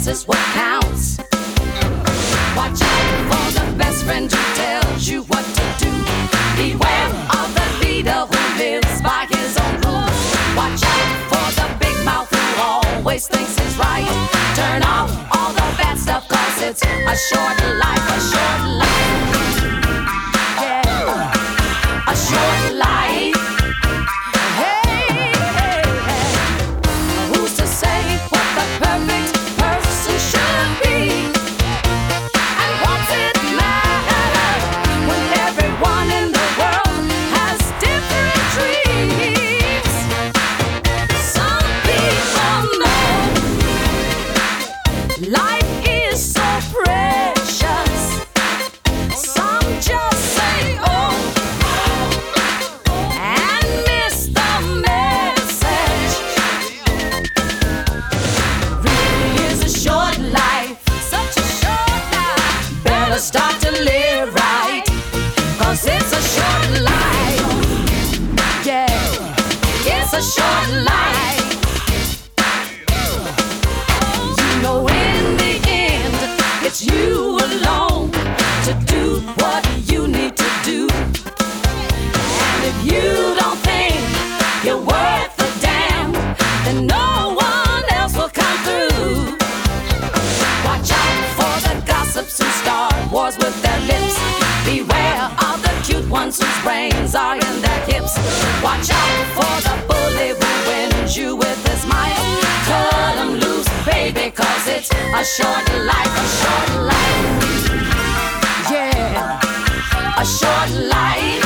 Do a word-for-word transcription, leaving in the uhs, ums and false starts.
this is what counts. Watch out for the best friend who tells you what to do. Beware of the leader who lives by his own rules. Watch out for the big mouth who always thinks he's right. Turn off all the bad stuff, cause it's a short life, a short life. Yeah, a short life. Hey, hey, hey. Who's to say what the perfect person should be? And what's it matter when everyone in the world has different dreams? Some people know life is so precious. Some just say oh and miss the message. Really is a short life, such a short life. Better start to live right, cause it's a short life. Yeah, it's a short life. You know in the end, it's you alone to do what you need to do. And if you don't think you're worth a damn, then no one else will come through. Watch out for the gossips who start wars with their lips. Beware of the cute ones whose brains are in their hips. Watch out for the bully who wins you with his smile. Cut 'em loose, baby, cause it's a short life, a short life. Yeah, a short life.